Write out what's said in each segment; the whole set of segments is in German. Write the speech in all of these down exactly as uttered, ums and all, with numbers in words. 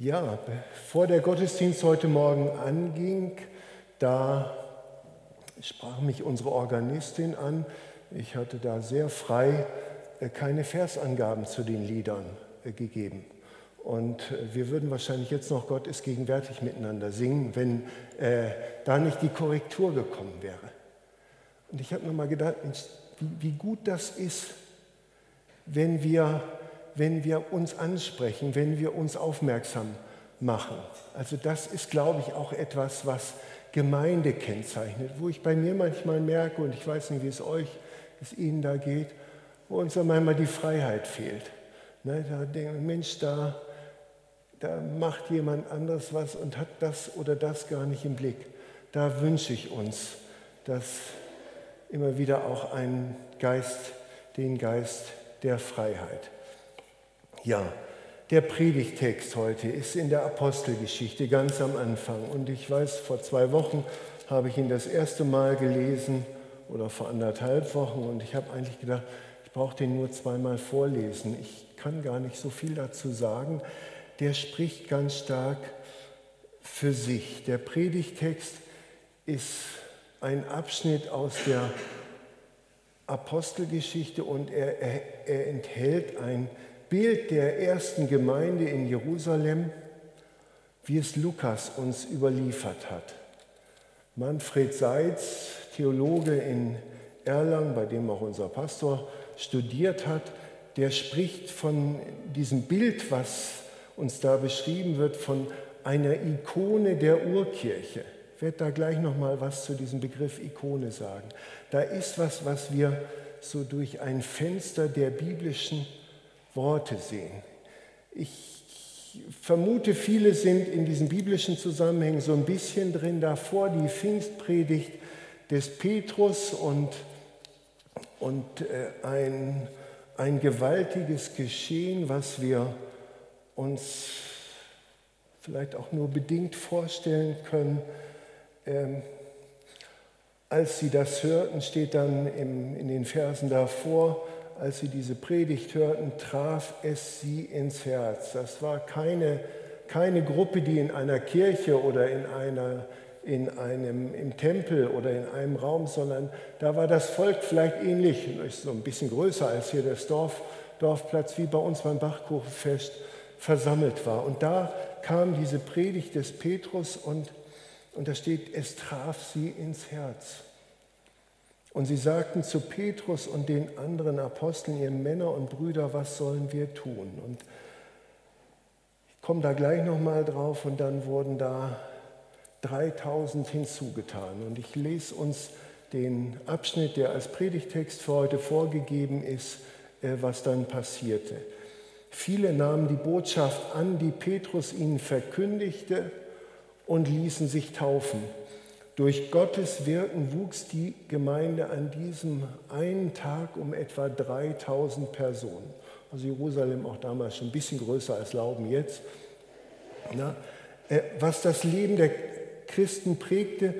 Ja, bevor der Gottesdienst heute Morgen anging, da sprach mich unsere Organistin an. Ich hatte da sehr frei keine Versangaben zu den Liedern gegeben. Und wir würden wahrscheinlich jetzt noch Gott ist gegenwärtig miteinander singen, wenn äh, da nicht die Korrektur gekommen wäre. Und ich habe mir mal gedacht, Mensch, wie, wie gut das ist, wenn wir, wenn wir uns ansprechen, wenn wir uns aufmerksam machen. Also das ist, glaube ich, auch etwas, was Gemeinde kennzeichnet, wo ich bei mir manchmal merke, und ich weiß nicht, wie es euch, wie es Ihnen da geht, wo uns dann manchmal die Freiheit fehlt. Ne, da denke ich, Mensch, da, da macht jemand anderes was und hat das oder das gar nicht im Blick. Da wünsche ich uns, dass immer wieder auch ein Geist, den Geist der Freiheit. Ja, der Predigtext heute ist in der Apostelgeschichte ganz am Anfang. Und ich weiß, vor zwei Wochen habe ich ihn das erste Mal gelesen oder vor anderthalb Wochen. Und ich habe eigentlich gedacht, ich brauche den nur zweimal vorlesen. Ich kann gar nicht so viel dazu sagen. Der spricht ganz stark für sich. Der Predigtext ist ein Abschnitt aus der Apostelgeschichte und er, er, er enthält ein Bild der ersten Gemeinde in Jerusalem, wie es Lukas uns überliefert hat. Manfred Seitz, Theologe in Erlangen, bei dem auch unser Pastor studiert hat, der spricht von diesem Bild, was uns da beschrieben wird, von einer Ikone der Urkirche. Ich werde da gleich noch mal was zu diesem Begriff Ikone sagen. Da ist was, was wir so durch ein Fenster der biblischen Worte sehen. Ich vermute, viele sind in diesen biblischen Zusammenhängen so ein bisschen drin. Davor die Pfingstpredigt des Petrus und, und äh, ein, ein gewaltiges Geschehen, was wir uns vielleicht auch nur bedingt vorstellen können. Ähm, als sie das hörten, steht dann im, in den Versen davor, als sie diese Predigt hörten, traf es sie ins Herz. Das war keine, keine Gruppe, die in einer Kirche oder in, einer, in einem, im Tempel oder in einem Raum, sondern da war das Volk vielleicht ähnlich, so ein bisschen größer als hier das Dorf, Dorfplatz, wie bei uns beim Bachkuchenfest versammelt war. Und da kam diese Predigt des Petrus und, und da steht, es traf sie ins Herz. Und sie sagten zu Petrus und den anderen Aposteln, ihr Männer und Brüder, was sollen wir tun? Und ich komme da gleich nochmal drauf und dann wurden da dreitausend hinzugetan. Und ich lese uns den Abschnitt, der als Predigtext für heute vorgegeben ist, was dann passierte. Viele nahmen die Botschaft an, die Petrus ihnen verkündigte, und ließen sich taufen. Durch Gottes Wirken wuchs die Gemeinde an diesem einen Tag um etwa dreitausend Personen. Also Jerusalem auch damals schon ein bisschen größer als Lauben jetzt. Na, was das Leben der Christen prägte,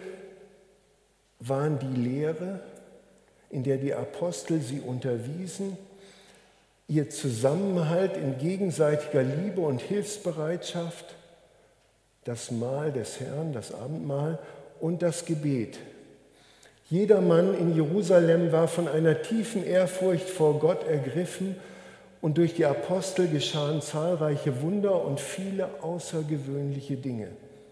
waren die Lehre, in der die Apostel sie unterwiesen, ihr Zusammenhalt in gegenseitiger Liebe und Hilfsbereitschaft, das Mahl des Herrn, das Abendmahl und das Gebet. Jeder Mann in Jerusalem war von einer tiefen Ehrfurcht vor Gott ergriffen und durch die Apostel geschahen zahlreiche Wunder und viele außergewöhnliche Dinge.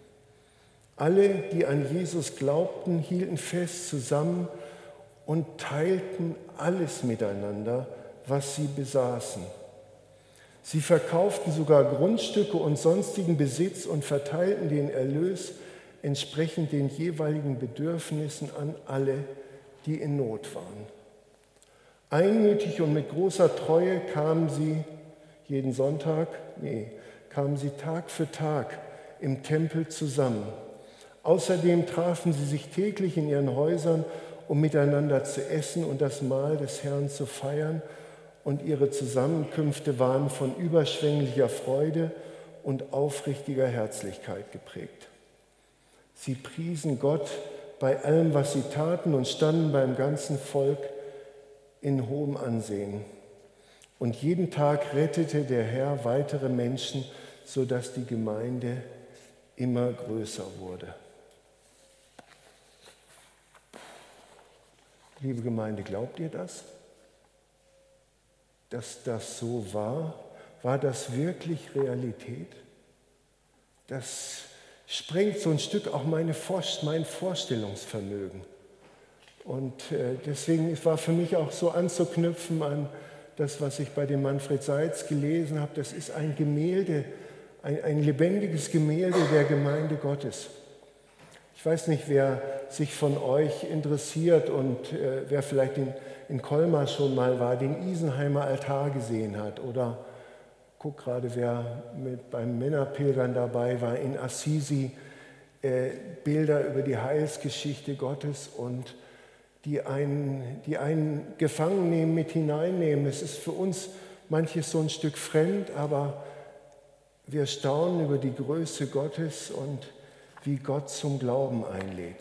Alle, die an Jesus glaubten, hielten fest zusammen und teilten alles miteinander, was sie besaßen. Sie verkauften sogar Grundstücke und sonstigen Besitz und verteilten den Erlös entsprechend den jeweiligen Bedürfnissen an alle, die in Not waren. Einmütig und mit großer Treue kamen sie jeden Sonntag, nee, kamen sie Tag für Tag im Tempel zusammen. Außerdem trafen sie sich täglich in ihren Häusern, um miteinander zu essen und das Mahl des Herrn zu feiern. Und ihre Zusammenkünfte waren von überschwänglicher Freude und aufrichtiger Herzlichkeit geprägt. Sie priesen Gott bei allem, was sie taten, und standen beim ganzen Volk in hohem Ansehen. Und jeden Tag rettete der Herr weitere Menschen sodass die Gemeinde immer größer wurde. Liebe Gemeinde, glaubt ihr das? Dass das so war? War das wirklich Realität? Das sprengt so ein Stück auch meine Vorst- mein Vorstellungsvermögen. Und äh, deswegen war für mich auch so anzuknüpfen an das, was ich bei dem Manfred Seitz gelesen habe. Das ist ein Gemälde, ein, ein lebendiges Gemälde der Gemeinde Gottes. Ich weiß nicht, wer sich von euch interessiert und äh, wer vielleicht in, in Colmar schon mal war, den Isenheimer Altar gesehen hat. Oder guck gerade, wer mit beim Männerpilgern dabei war, in Assisi, äh, Bilder über die Heilsgeschichte Gottes und die einen, die einen gefangen nehmen, mit hineinnehmen. Es ist für uns manches so ein Stück fremd, aber wir staunen über die Größe Gottes und wie Gott zum Glauben einlädt.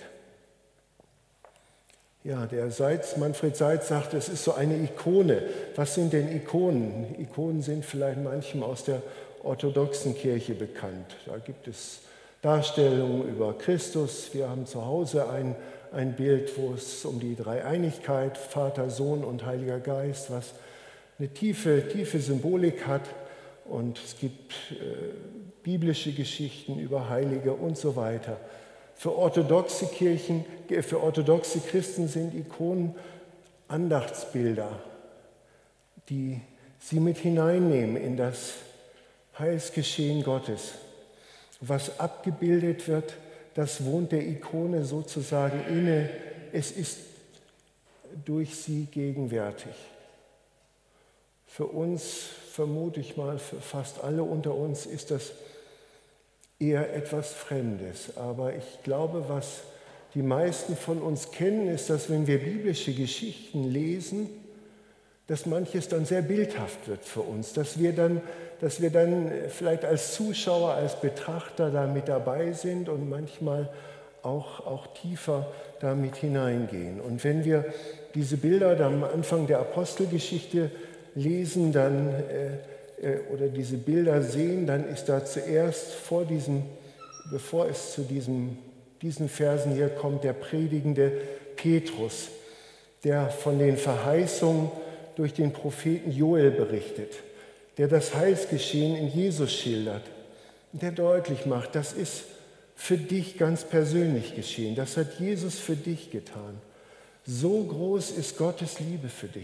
Ja, der Seitz, Manfred Seitz sagt, es ist so eine Ikone. Was sind denn Ikonen? Ikonen sind vielleicht manchem aus der orthodoxen Kirche bekannt. Da gibt es Darstellungen über Christus. Wir haben zu Hause ein, ein Bild, wo es um die Dreieinigkeit, Vater, Sohn und Heiliger Geist, was eine tiefe, tiefe Symbolik hat. Und es gibt äh, biblische Geschichten über Heilige und so weiter. Für orthodoxe Kirchen, für orthodoxe Christen sind Ikonen Andachtsbilder, die sie mit hineinnehmen in das Heilsgeschehen Gottes. Was abgebildet wird, das wohnt der Ikone sozusagen inne. Es ist durch sie gegenwärtig. Für uns, vermute ich mal, für fast alle unter uns ist das eher etwas Fremdes. Aber ich glaube, was die meisten von uns kennen, ist, dass wenn wir biblische Geschichten lesen, dass manches dann sehr bildhaft wird für uns, dass wir dann, dass wir dann vielleicht als Zuschauer, als Betrachter da mit dabei sind und manchmal auch, auch tiefer damit hineingehen. Und wenn wir diese Bilder dann am Anfang der Apostelgeschichte lesen, dann äh, oder diese Bilder sehen, dann ist da zuerst vor diesem, bevor es zu diesem, diesen Versen hier kommt, der predigende Petrus, der von den Verheißungen durch den Propheten Joel berichtet, der das Heilsgeschehen in Jesus schildert, der deutlich macht, das ist für dich ganz persönlich geschehen, das hat Jesus für dich getan. So groß ist Gottes Liebe für dich.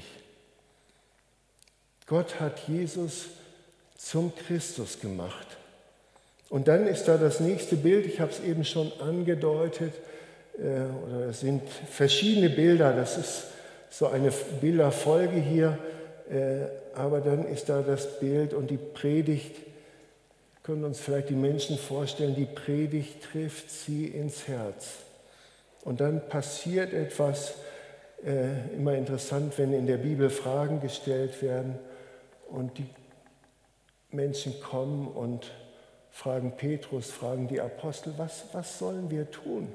Gott hat Jesus zum Christus gemacht. Und dann ist da das nächste Bild, ich habe es eben schon angedeutet, äh, oder es sind verschiedene Bilder, das ist so eine Bilderfolge hier, äh, aber dann ist da das Bild und die Predigt, können uns vielleicht die Menschen vorstellen, die Predigt trifft sie ins Herz. Und dann passiert etwas, äh, immer interessant, wenn in der Bibel Fragen gestellt werden und die Menschen kommen und fragen Petrus, fragen die Apostel, was, was sollen wir tun?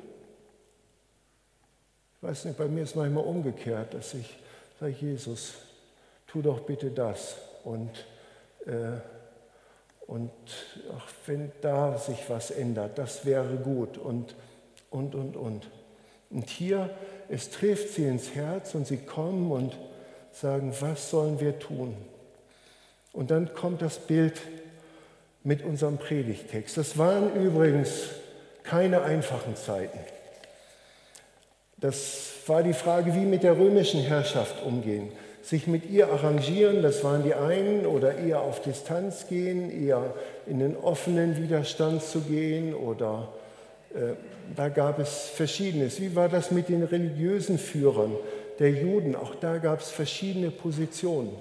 Ich weiß nicht, bei mir ist manchmal umgekehrt, dass ich sage, Jesus, tu doch bitte das. Und, äh, und ach, wenn da sich was ändert, das wäre gut und, und, und, und. Und hier, es trifft sie ins Herz und sie kommen und sagen, was sollen wir tun? Und dann kommt das Bild mit unserem Predigtext. Das waren übrigens keine einfachen Zeiten. Das war die Frage, wie mit der römischen Herrschaft umgehen. Sich mit ihr arrangieren, das waren die einen, oder eher auf Distanz gehen, eher in den offenen Widerstand zu gehen, oder äh, da gab es Verschiedenes. Wie war das mit den religiösen Führern der Juden? Auch da gab es verschiedene Positionen.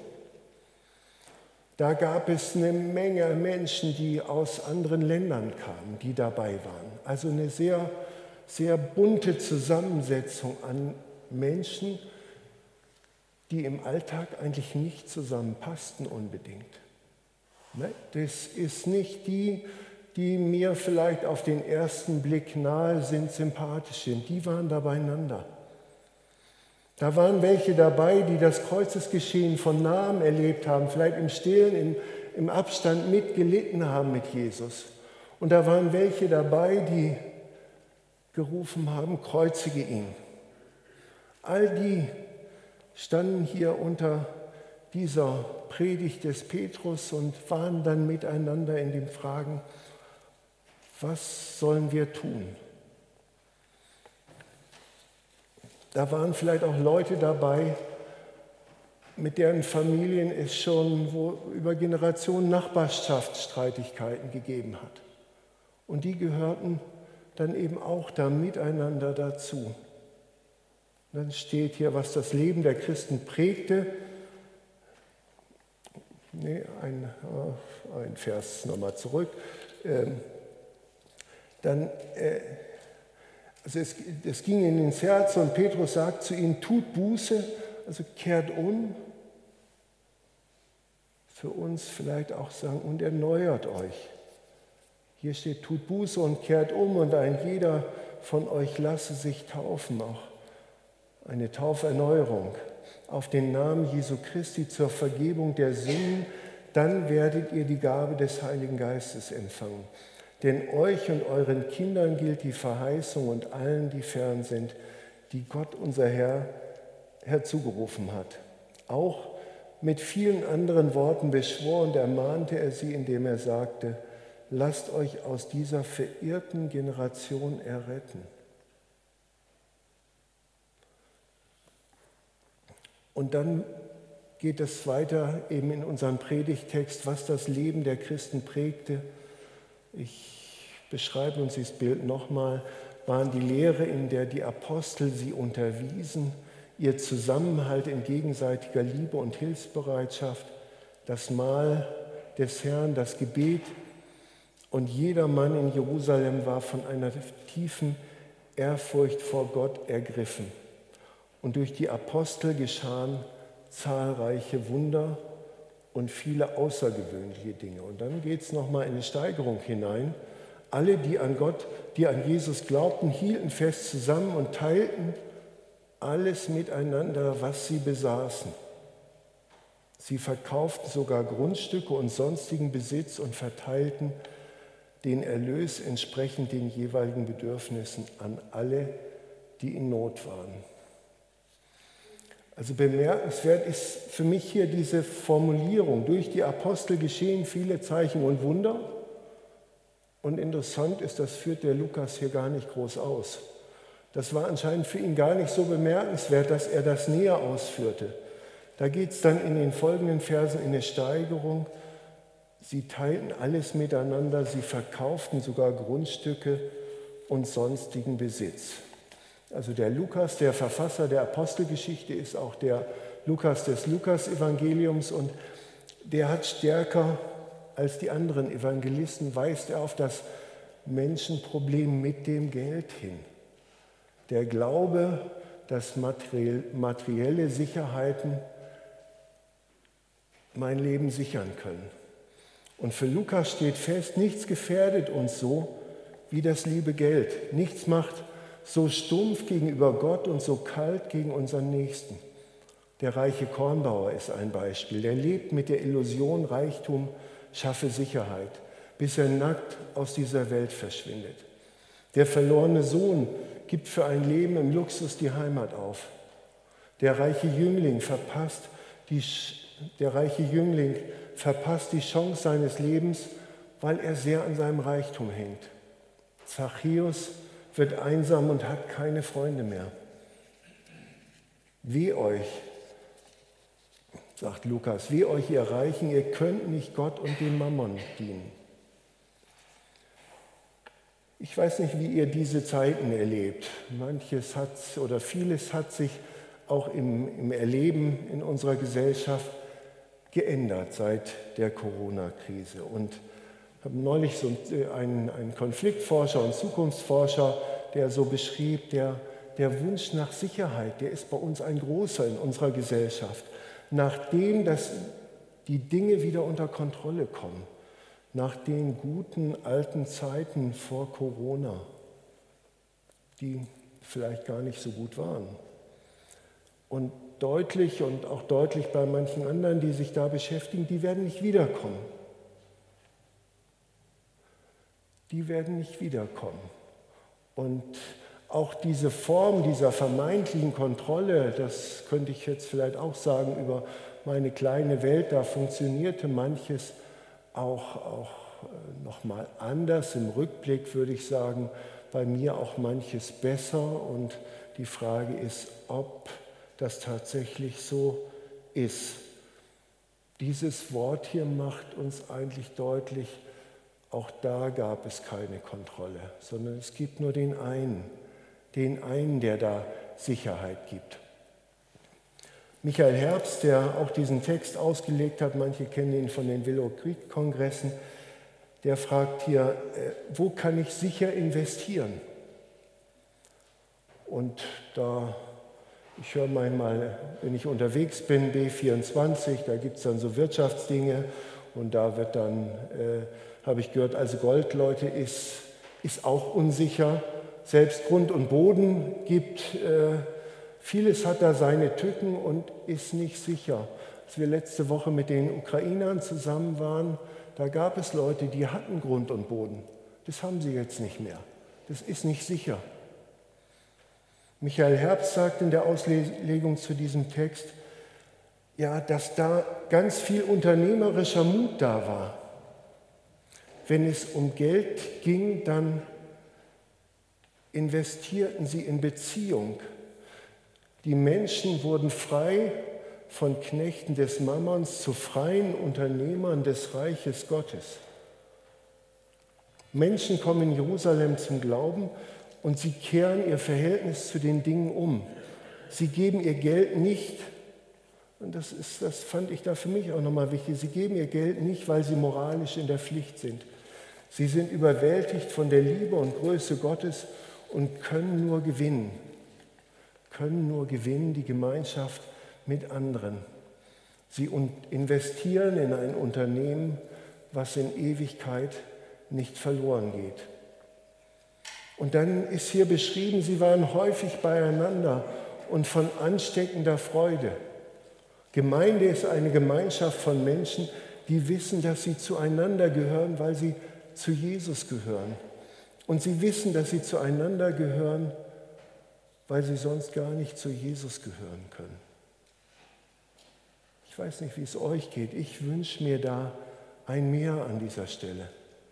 Da gab es eine Menge Menschen, die aus anderen Ländern kamen, die dabei waren. Also eine sehr, sehr bunte Zusammensetzung an Menschen, die im Alltag eigentlich nicht zusammenpassten unbedingt. Das ist nicht die, die mir vielleicht auf den ersten Blick nahe sind, sympathisch sind. Die waren da beieinander. Da waren welche dabei, die das Kreuzesgeschehen von nahem erlebt haben, vielleicht im Stillen, in, im Abstand mitgelitten haben mit Jesus. Und da waren welche dabei, die gerufen haben, kreuzige ihn. All die standen hier unter dieser Predigt des Petrus und waren dann miteinander in den Fragen, was sollen wir tun? Da waren vielleicht auch Leute dabei, mit deren Familien es schon wo über Generationen Nachbarschaftsstreitigkeiten gegeben hat. Und die gehörten dann eben auch da miteinander dazu. Dann steht hier, was das Leben der Christen prägte. Nee, ein, ein Vers nochmal zurück. Ähm, dann, äh, also es, es ging ihnen ins Herz und Petrus sagt zu ihnen, tut Buße, also kehrt um. Für uns vielleicht auch sagen, und erneuert euch. Hier steht, tut Buße und kehrt um und ein jeder von euch lasse sich taufen, auch eine Tauferneuerung auf den Namen Jesu Christi zur Vergebung der Sünden, dann werdet ihr die Gabe des Heiligen Geistes empfangen. Denn euch und euren Kindern gilt die Verheißung und allen, die fern sind, die Gott, unser Herr, herzugerufen hat. Auch mit vielen anderen Worten beschwor und ermahnte er sie, indem er sagte, lasst euch aus dieser verirrten Generation erretten. Und dann geht es weiter eben in unserem Predigttext, was das Leben der Christen prägte. Ich beschreibe uns dieses Bild nochmal, waren die Lehre, in der die Apostel sie unterwiesen, ihr Zusammenhalt in gegenseitiger Liebe und Hilfsbereitschaft, das Mahl des Herrn, das Gebet. Und jeder Mann in Jerusalem war von einer tiefen Ehrfurcht vor Gott ergriffen. Und durch die Apostel geschahen zahlreiche Wunder und viele außergewöhnliche Dinge. Und dann geht es nochmal in eine Steigerung hinein. Alle, die an Gott, die an Jesus glaubten, hielten fest zusammen und teilten alles miteinander, was sie besaßen. Sie verkauften sogar Grundstücke und sonstigen Besitz und verteilten den Erlös entsprechend den jeweiligen Bedürfnissen an alle, die in Not waren. Also bemerkenswert ist für mich hier diese Formulierung, durch die Apostel geschehen viele Zeichen und Wunder. Und interessant ist, das führt der Lukas hier gar nicht groß aus. Das war anscheinend für ihn gar nicht so bemerkenswert, dass er das näher ausführte. Da geht es dann in den folgenden Versen in eine Steigerung. Sie teilten alles miteinander, sie verkauften sogar Grundstücke und sonstigen Besitz. Also der Lukas, der Verfasser der Apostelgeschichte, ist auch der Lukas des Lukas-Evangeliums und der hat stärker als die anderen Evangelisten, weist er auf das Menschenproblem mit dem Geld hin. Der Glaube, dass materielle Sicherheiten mein Leben sichern können. Und für Lukas steht fest, nichts gefährdet uns so wie das liebe Geld. Nichts macht so stumpf gegenüber Gott und so kalt gegen unseren Nächsten. Der reiche Kornbauer ist ein Beispiel. Der lebt mit der Illusion, Reichtum schaffe Sicherheit, bis er nackt aus dieser Welt verschwindet. Der verlorene Sohn gibt für ein Leben im Luxus die Heimat auf. Der reiche Jüngling verpasst die, der reiche Jüngling verpasst die Chance seines Lebens, weil er sehr an seinem Reichtum hängt. Zachäus wird einsam und hat keine Freunde mehr. Weh euch, sagt Lukas, weh euch ihr Reichen, ihr könnt nicht Gott und dem Mammon dienen. Ich weiß nicht, wie ihr diese Zeiten erlebt. Manches hat oder vieles hat sich auch im, im Erleben in unserer Gesellschaft geändert seit der Corona-Krise. Und ich habe neulich so einen, einen Konfliktforscher und Zukunftsforscher, der so beschrieb, der, der Wunsch nach Sicherheit, der ist bei uns ein großer in unserer Gesellschaft. Nachdem dass die Dinge wieder unter Kontrolle kommen, nach den guten alten Zeiten vor Corona, die vielleicht gar nicht so gut waren. Und deutlich und auch deutlich bei manchen anderen, die sich da beschäftigen, die werden nicht wiederkommen. die werden nicht wiederkommen. Und auch diese Form dieser vermeintlichen Kontrolle, das könnte ich jetzt vielleicht auch sagen über meine kleine Welt, da funktionierte manches auch, auch nochmal anders. Im Rückblick würde ich sagen, bei mir auch manches besser. Und die Frage ist, ob das tatsächlich so ist. Dieses Wort hier macht uns eigentlich deutlich, auch da gab es keine Kontrolle, sondern es gibt nur den einen, den einen, der da Sicherheit gibt. Michael Herbst, der auch diesen Text ausgelegt hat, manche kennen ihn von den Willow Creek Kongressen, der fragt hier, wo kann ich sicher investieren? Und da, ich höre manchmal, wenn ich unterwegs bin, B vierundzwanzig, da gibt es dann so Wirtschaftsdinge und da wird dann, äh, habe ich gehört, also Gold, Leute, ist, ist auch unsicher. Selbst Grund und Boden gibt, äh, vieles hat da seine Tücken und ist nicht sicher. Als wir letzte Woche mit den Ukrainern zusammen waren, da gab es Leute, die hatten Grund und Boden. Das haben sie jetzt nicht mehr. Das ist nicht sicher. Michael Herbst sagt in der Auslegung zu diesem Text, ja, dass da ganz viel unternehmerischer Mut da war. Wenn es um Geld ging, dann investierten sie in Beziehung. Die Menschen wurden frei von Knechten des Mammons zu freien Unternehmern des Reiches Gottes. Menschen kommen in Jerusalem zum Glauben und sie kehren ihr Verhältnis zu den Dingen um. Sie geben ihr Geld nicht, und das, ist, das fand ich da für mich auch nochmal wichtig, sie geben ihr Geld nicht, weil sie moralisch in der Pflicht sind. Sie sind überwältigt von der Liebe und Größe Gottes und können nur gewinnen, können nur gewinnen die Gemeinschaft mit anderen. Sie investieren in ein Unternehmen, was in Ewigkeit nicht verloren geht. Und dann ist hier beschrieben, sie waren häufig beieinander und von ansteckender Freude. Gemeinde ist eine Gemeinschaft von Menschen, die wissen, dass sie zueinander gehören, weil sie zu Jesus gehören. Und sie wissen, dass sie zueinander gehören, weil sie sonst gar nicht zu Jesus gehören können. Ich weiß nicht, wie es euch geht. Ich wünsche mir da ein Mehr an dieser Stelle.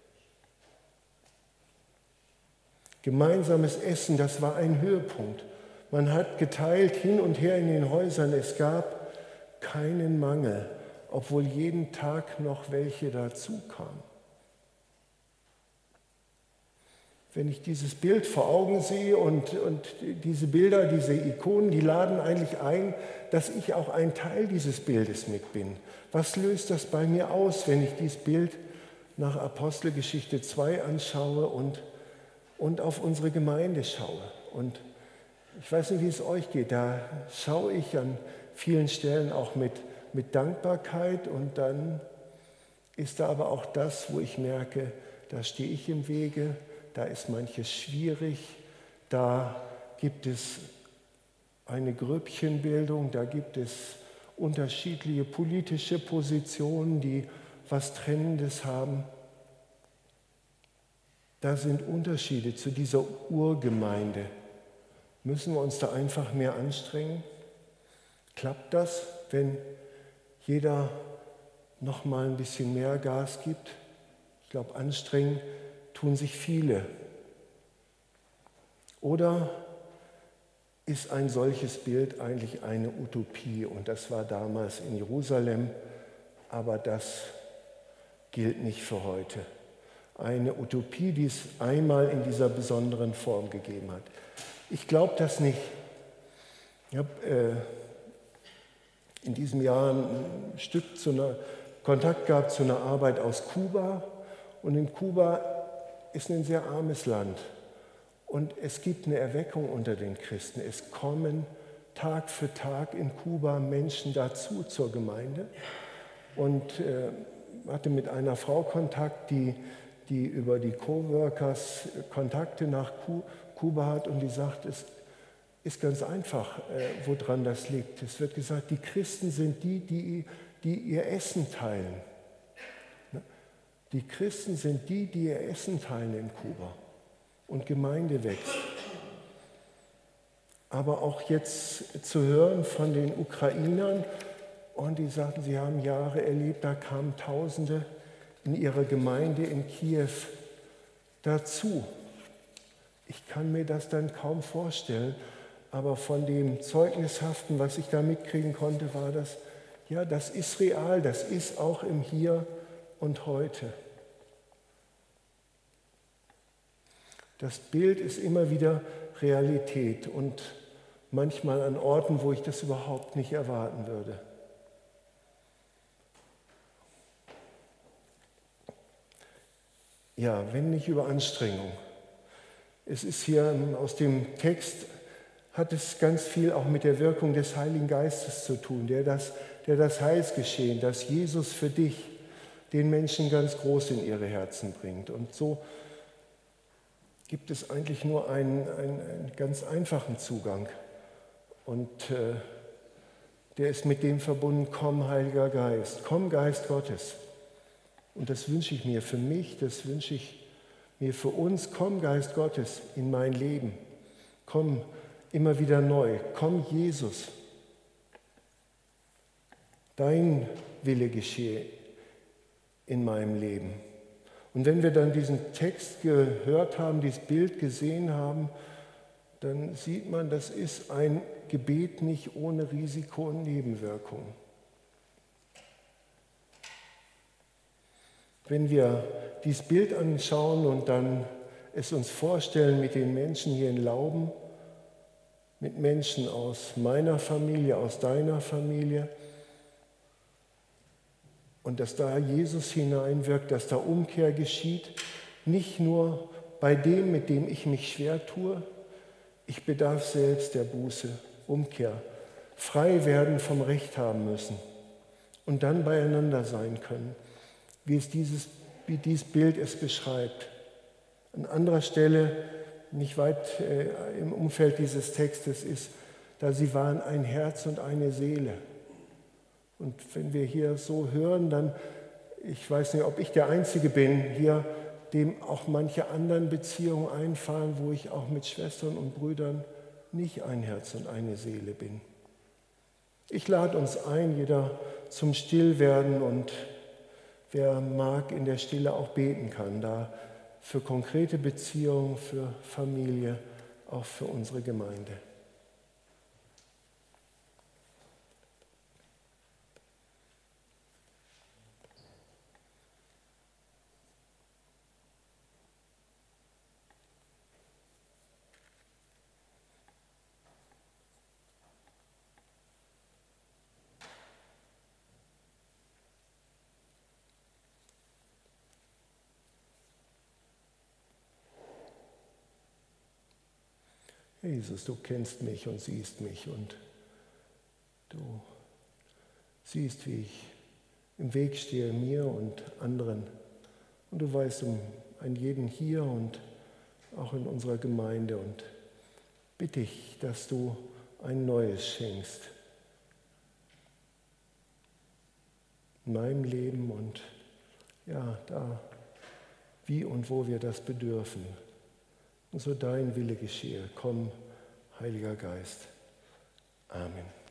Gemeinsames Essen, das war ein Höhepunkt. Man hat geteilt hin und her in den Häusern. Es gab keinen Mangel, obwohl jeden Tag noch welche dazu kamen. Wenn ich dieses Bild vor Augen sehe und, und diese Bilder, diese Ikonen, die laden eigentlich ein, dass ich auch ein Teil dieses Bildes mit bin. Was löst das bei mir aus, wenn ich dieses Bild nach Apostelgeschichte zwei anschaue und, und auf unsere Gemeinde schaue? Und ich weiß nicht, wie es euch geht, da schaue ich an vielen Stellen auch mit, mit Dankbarkeit und dann ist da aber auch das, wo ich merke, da stehe ich im Wege. Da ist manches schwierig, da gibt es eine Grüppchenbildung, da gibt es unterschiedliche politische Positionen, die was Trennendes haben. Da sind Unterschiede zu dieser Urgemeinde. Müssen wir uns da einfach mehr anstrengen? Klappt das, wenn jeder noch mal ein bisschen mehr Gas gibt? Ich glaube, anstrengen tun sich viele. Oder ist ein solches Bild eigentlich eine Utopie? Und das war damals in Jerusalem, aber das gilt nicht für heute. Eine Utopie, die es einmal in dieser besonderen Form gegeben hat. Ich glaube das nicht. Ich habe äh, in diesem Jahr ein Stück zu einer, Kontakt gehabt zu einer Arbeit aus Kuba. Und in Kuba ist ein sehr armes Land und es gibt eine Erweckung unter den Christen. Es kommen Tag für Tag in Kuba Menschen dazu zur Gemeinde und äh, hatte mit einer Frau Kontakt, die, die über die Coworkers Kontakte nach Kuba hat und die sagt, es ist ganz einfach, äh, woran das liegt. Es wird gesagt, die Christen sind die, die, die ihr Essen teilen. Die Christen sind die, die ihr Essen teilen in Kuba und Gemeinde wächst. Aber auch jetzt zu hören von den Ukrainern, und die sagten, sie haben Jahre erlebt, da kamen Tausende in ihrer Gemeinde in Kiew dazu. Ich kann mir das dann kaum vorstellen, aber von dem Zeugnishaften, was ich da mitkriegen konnte, war das, ja, das ist real, das ist auch im Hier und Heute. Das Bild ist immer wieder Realität und manchmal an Orten, wo ich das überhaupt nicht erwarten würde. Ja, wenn nicht über Anstrengung. Es ist hier aus dem Text, hat es ganz viel auch mit der Wirkung des Heiligen Geistes zu tun, der das, der das Heilsgeschehen, das Jesus für dich, den Menschen ganz groß in ihre Herzen bringt. Und so gibt es eigentlich nur einen, einen, einen ganz einfachen Zugang. Und äh, der ist mit dem verbunden, komm Heiliger Geist, komm Geist Gottes. Und das wünsche ich mir für mich, das wünsche ich mir für uns, komm Geist Gottes in mein Leben. Komm immer wieder neu, komm Jesus. Dein Wille geschehe in meinem Leben. Und wenn wir dann diesen Text gehört haben, dieses Bild gesehen haben, dann sieht man, das ist ein Gebet nicht ohne Risiko und Nebenwirkungen. Wenn wir dieses Bild anschauen und dann es uns vorstellen mit den Menschen hier in Lauben, mit Menschen aus meiner Familie, aus deiner Familie, und dass da Jesus hineinwirkt, dass da Umkehr geschieht, nicht nur bei dem, mit dem ich mich schwer tue, ich bedarf selbst der Buße, Umkehr, frei werden vom Recht haben müssen und dann beieinander sein können, wie es dieses, wie dieses Bild es beschreibt. An anderer Stelle, nicht weit äh, im Umfeld dieses Textes, ist, da sie waren ein Herz und eine Seele. Und wenn wir hier so hören, dann, ich weiß nicht, ob ich der Einzige bin, hier, dem auch manche anderen Beziehungen einfallen, wo ich auch mit Schwestern und Brüdern nicht ein Herz und eine Seele bin. Ich lade uns ein, jeder zum Stillwerden, und wer mag, in der Stille auch beten kann, da für konkrete Beziehungen, für Familie, auch für unsere Gemeinde. Jesus, du kennst mich und siehst mich und du siehst, wie ich im Weg stehe, mir und anderen. Und du weißt um einen jeden hier und auch in unserer Gemeinde, und bitte ich, dass du ein Neues schenkst in meinem Leben und ja, da, wie und wo wir das bedürfen. Und so dein Wille geschehe. Komm, Heiliger Geist. Amen.